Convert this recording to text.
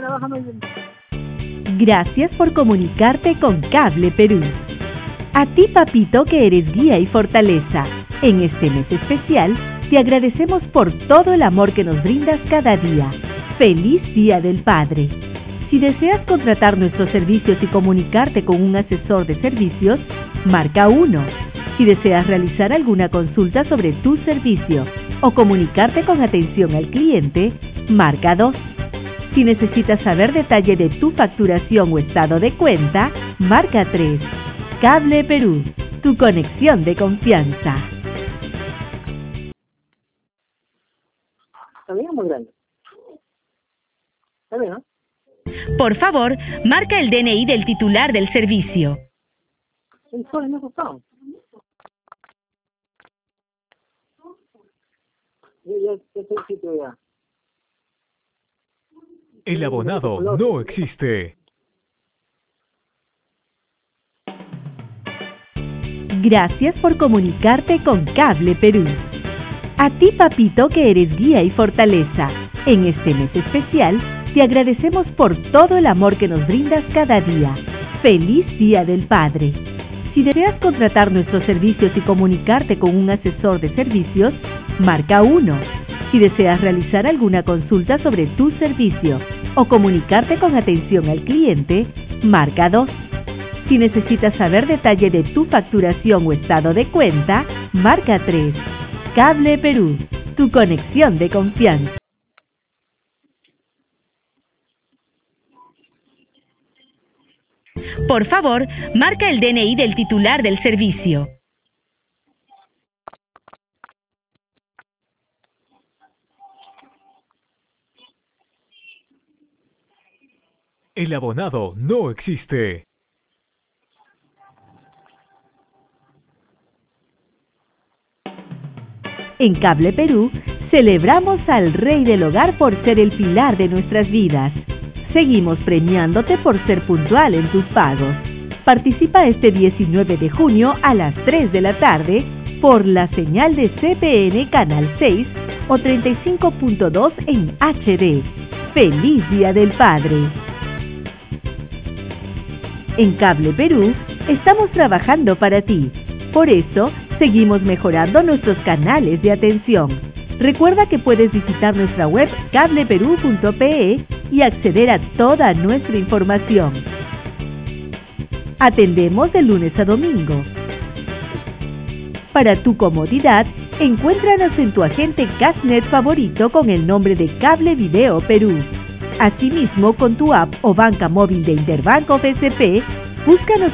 Gracias por comunicarte con Cable Perú. A ti, papito, que eres guía y fortaleza, en este mes especial, te agradecemos por todo el amor que nos brindas cada día. ¡Feliz Día del Padre! Si deseas contratar nuestros servicios y comunicarte con un asesor de servicios, marca 1. Si deseas realizar alguna consulta sobre tu servicio o comunicarte con atención al cliente, marca 2. Si necesitas saber detalle de tu facturación o estado de cuenta, marca 3. Cable Perú, tu conexión de confianza. Está bien, muy grande. Está bien, ¿no? Por favor, marca el DNI del titular del servicio. El sol no gustó. Ya estoy sitio ya. El abonado no existe. Gracias por comunicarte con Cable Perú. A ti, papito, que eres guía y fortaleza, en este mes especial, te agradecemos por todo el amor que nos brindas cada día. ¡Feliz Día del Padre! Si deseas contratar nuestros servicios y comunicarte con un asesor de servicios, marca 1. Si deseas realizar alguna consulta sobre tu servicio o comunicarte con atención al cliente, marca 2. Si necesitas saber detalle de tu facturación o estado de cuenta, marca 3. Cable Perú, tu conexión de confianza. Por favor, marca el DNI del titular del servicio. El abonado no existe. En Cable Perú, celebramos al Rey del Hogar por ser el pilar de nuestras vidas. Seguimos premiándote por ser puntual en tus pagos. Participa este 19 de junio a las 3 de la tarde por la señal de CPN Canal 6 o 35.2 en HD. ¡Feliz Día del Padre! En Cable Perú, estamos trabajando para ti. Por eso, seguimos mejorando nuestros canales de atención. Recuerda que puedes visitar nuestra web cableperú.pe y acceder a toda nuestra información. Atendemos de lunes a domingo. Para tu comodidad, encuéntranos en tu agente Cashnet favorito con el nombre de Cable Video Perú. Asimismo, con tu app o banca móvil de Interbanco BCP, búscanos